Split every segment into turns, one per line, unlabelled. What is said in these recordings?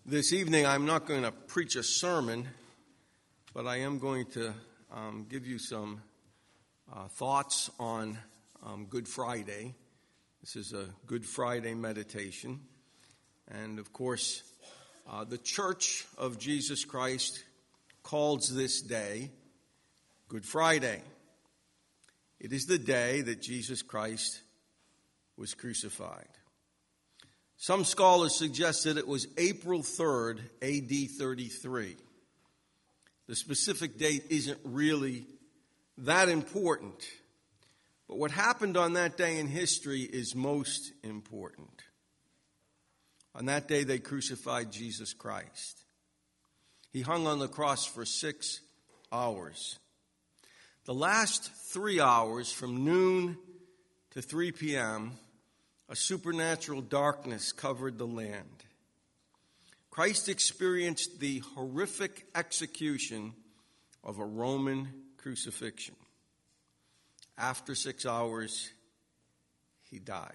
This evening, I'm not going to preach a sermon, but I am going to give you some thoughts on Good Friday. This is a Good Friday meditation. And of course, the Church of Jesus Christ calls this day Good Friday. It is the day that Jesus Christ was crucified. Some scholars suggest that it was April 3rd, A.D. 33. The specific date isn't really that important, but what happened on that day in history is most important. On that day, they crucified Jesus Christ. He hung on the cross for 6 hours. The last 3 hours, from noon to 3 p.m., a supernatural darkness covered the land. Christ experienced the horrific execution of a Roman crucifixion. After 6 hours, he died.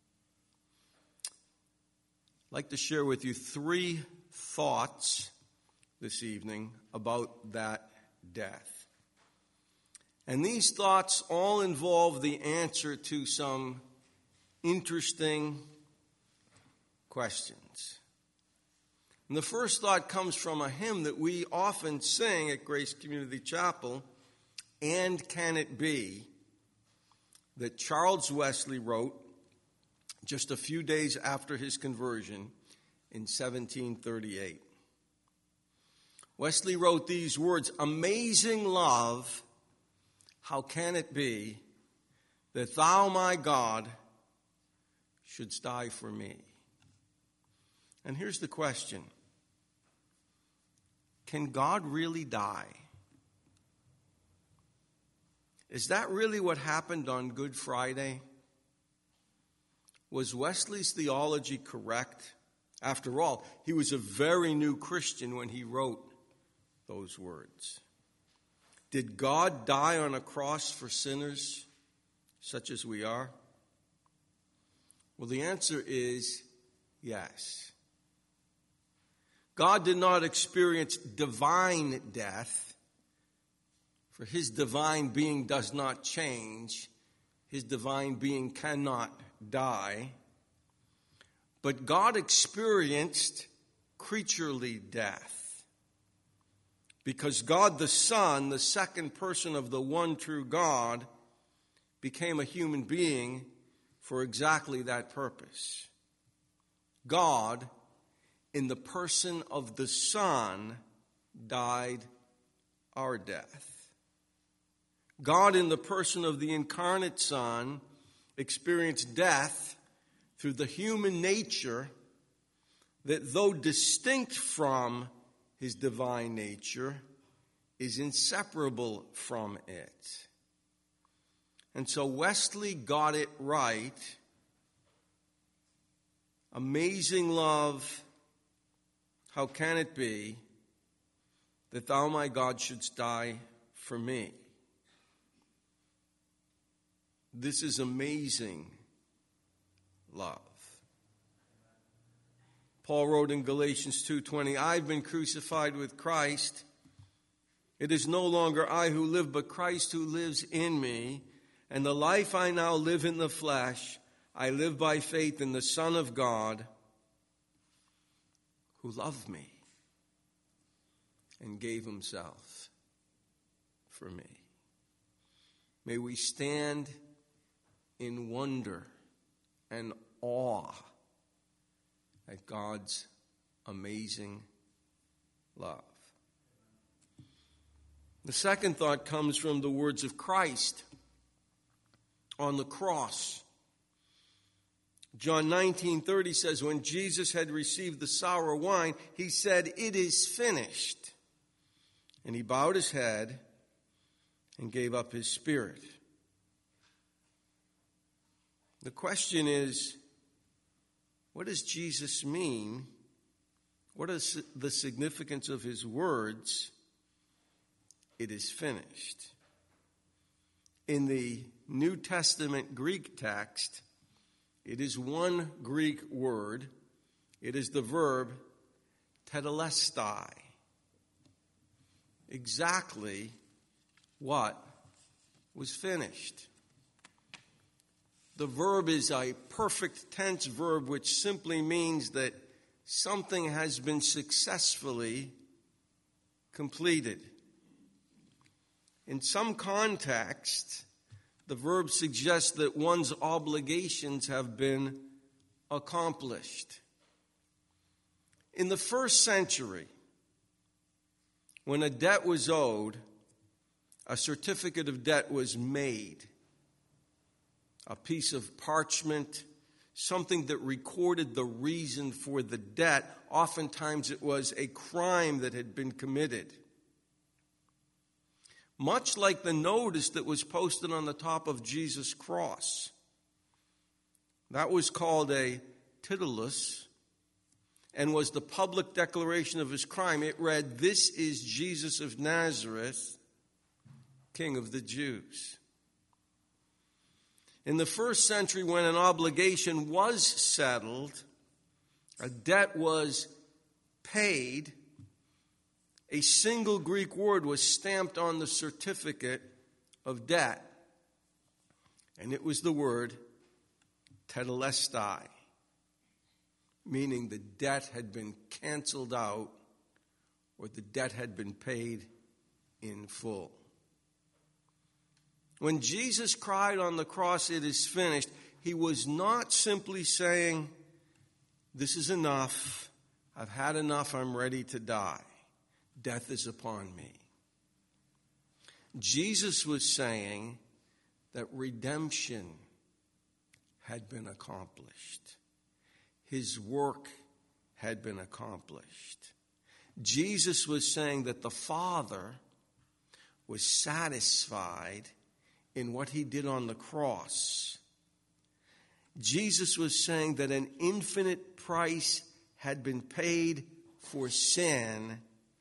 I'd like to share with you 3 thoughts this evening about that death. And these thoughts all involve the answer to some interesting questions. And the first thought comes from a hymn that we often sing at Grace Community Chapel, "And Can It Be?" that Charles Wesley wrote just a few days after his conversion in 1738. Wesley wrote these words, "Amazing love, how can it be that thou, my God, shouldst die for me?" And here's the question. Can God really die? Is that really what happened on Good Friday? Was Wesley's theology correct? After all, he was a very new Christian when he wrote those words. Did God die on a cross for sinners such as we are? Well, the answer is yes. God did not experience divine death, for his divine being does not change. His divine being cannot die. But God experienced creaturely death, because God the Son, the second person of the one true God, became a human being for exactly that purpose. God, in the person of the Son, died our death. God, in the person of the incarnate Son, experienced death through the human nature that, though distinct from his divine nature, is inseparable from it. And so Wesley got it right. Amazing love, how can it be that thou, my God, shouldst die for me? This is amazing love. Paul wrote in Galatians 2:20, "I've been crucified with Christ. It is no longer I who live, but Christ who lives in me. And the life I now live in the flesh, I live by faith in the Son of God, who loved me and gave himself for me." May we stand in wonder and awe at God's amazing love. The second thought comes from the words of Christ on the cross. John 19:30 says, when Jesus had received the sour wine, he said, "It is finished." And he bowed his head and gave up his spirit. The question is, what does Jesus mean? What is the significance of his words, "It is finished"? In the New Testament Greek text, it is one Greek word. It is the verb tetelestai. Exactly what was finished. The verb is a perfect tense verb, which simply means that something has been successfully completed. In some context, the verb suggests that one's obligations have been accomplished. In the first century, when a debt was owed, a certificate of debt was made. A piece of parchment, something that recorded the reason for the debt. Oftentimes it was a crime that had been committed. Much like the notice that was posted on the top of Jesus' cross. That was called a titulus and was the public declaration of his crime. It read, "This is Jesus of Nazareth, King of the Jews." In the first century, when an obligation was settled, a debt was paid, a single Greek word was stamped on the certificate of debt. And it was the word tetelestai, meaning the debt had been canceled out or the debt had been paid in full. When Jesus cried on the cross, "It is finished," he was not simply saying, "This is enough. I've had enough. I'm ready to die. Death is upon me." Jesus was saying that redemption had been accomplished. His work had been accomplished. Jesus was saying that the Father was satisfied in what he did on the cross. Jesus was saying that an infinite price had been paid for sin.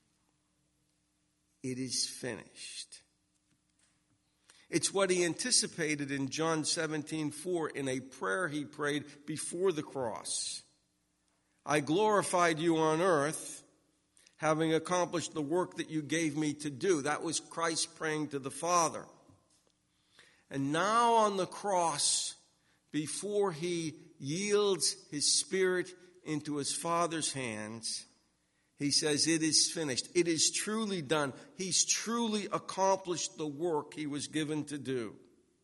It is finished. It's what he anticipated in John 17:4 in a prayer he prayed before the cross. "I glorified you on earth, having accomplished the work that you gave me to do." That was Christ praying to the Father. And now on the cross, before he yields his spirit into his Father's hands, he says, "It is finished." It is truly done. He's truly accomplished the work he was given to do.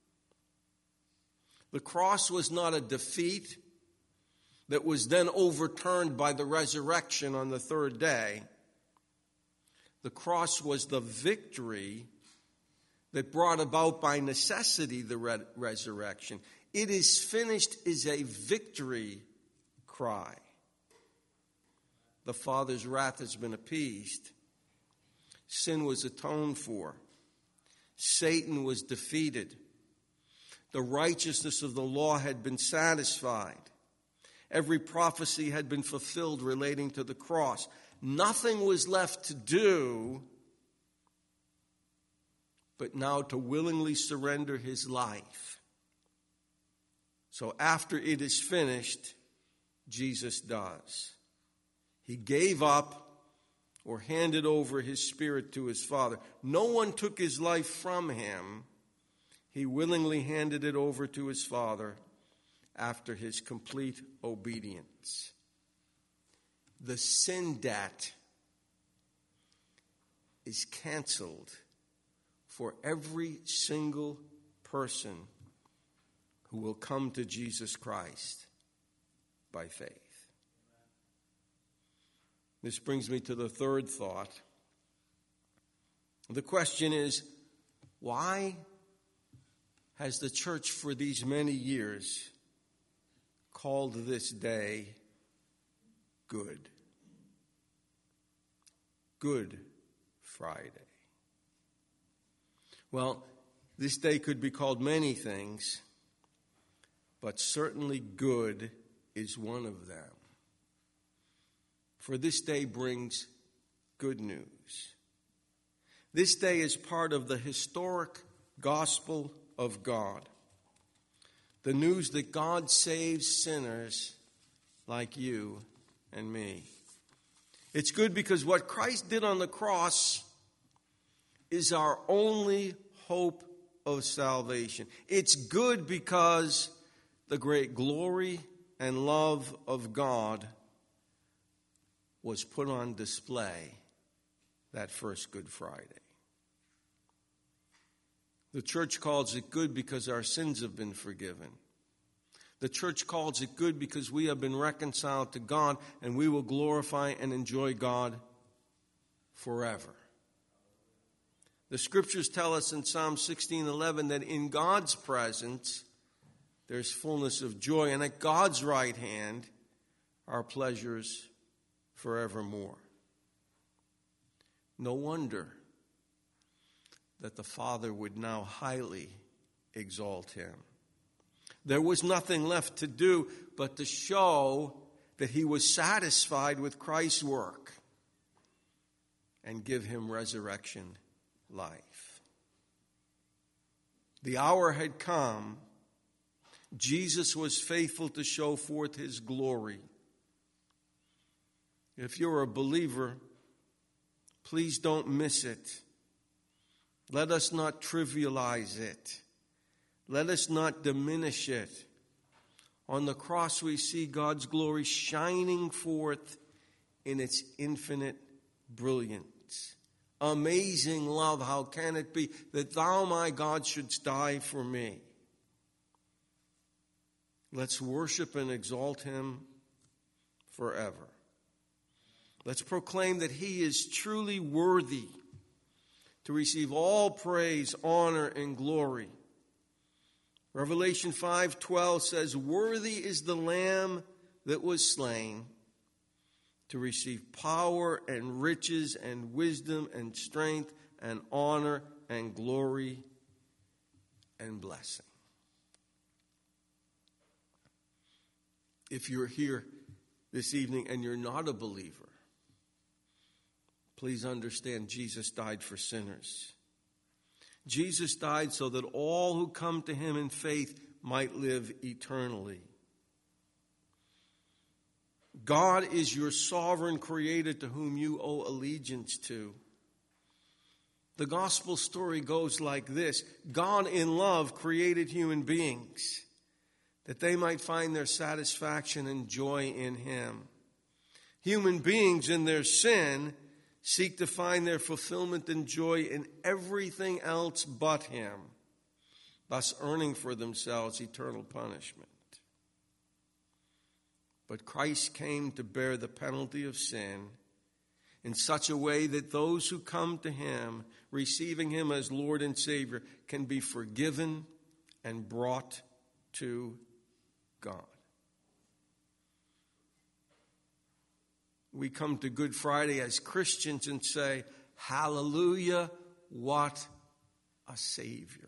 The cross was not a defeat that was then overturned by the resurrection on the third day. The cross was the victory that brought about by necessity the resurrection. "It is finished" is a victory cry. The Father's wrath has been appeased. Sin was atoned for. Satan was defeated. The righteousness of the law had been satisfied. Every prophecy had been fulfilled relating to the cross. Nothing was left to do but now to willingly surrender his life. So after it is finished, Jesus does. He gave up or handed over his spirit to his Father. No one took his life from him. He willingly handed it over to his Father after his complete obedience. The sin debt is canceled for every single person who will come to Jesus Christ by faith. This brings me to the third thought. The question is, why has the church for these many years called this day Good? Good Friday. Well, this day could be called many things, but certainly good is one of them. For this day brings good news. This day is part of the historic gospel of God. The news that God saves sinners like you and me. It's good because what Christ did on the cross is our only hope of salvation. It's good because the great glory and love of God was put on display that first Good Friday. The church calls it good because our sins have been forgiven. The church calls it good because we have been reconciled to God, and we will glorify and enjoy God forever. The scriptures tell us in Psalm 16:11 that in God's presence there's fullness of joy, and at God's right hand are pleasures forevermore. No wonder that the Father would now highly exalt him. There was nothing left to do but to show that he was satisfied with Christ's work and give him resurrection life. The hour had come. Jesus was faithful to show forth his glory. If you're a believer, please don't miss it. Let us not trivialize it. Let us not diminish it. On the cross we see God's glory shining forth in its infinite brilliance. Amazing love, how can it be that thou, my God, shouldst die for me? Let's worship and exalt him forever. Let's proclaim that he is truly worthy to receive all praise, honor, and glory. Revelation 5:12 says, "Worthy is the Lamb that was slain to receive power and riches and wisdom and strength and honor and glory and blessing." If you're here this evening and you're not a believer, please understand Jesus died for sinners. Jesus died so that all who come to him in faith might live eternally. God is your sovereign creator to whom you owe allegiance to. The gospel story goes like this. God in love created human beings that they might find their satisfaction and joy in him. Human beings in their sin seek to find their fulfillment and joy in everything else but him, thus earning for themselves eternal punishment. But Christ came to bear the penalty of sin in such a way that those who come to him, receiving him as Lord and Savior, can be forgiven and brought to God. We come to Good Friday as Christians and say, hallelujah, what a Savior.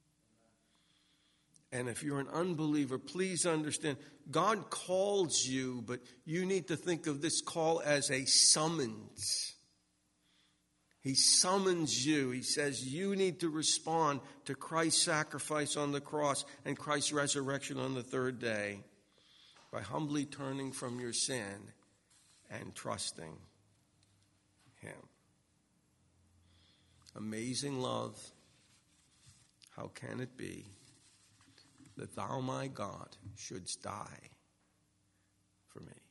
And if you're an unbeliever, please understand, God calls you, but you need to think of this call as a summons. He summons you. He says you need to respond to Christ's sacrifice on the cross and Christ's resurrection on the third day by humbly turning from your sin and trusting him. Amazing love. How can it be that thou, my God, shouldst die for me?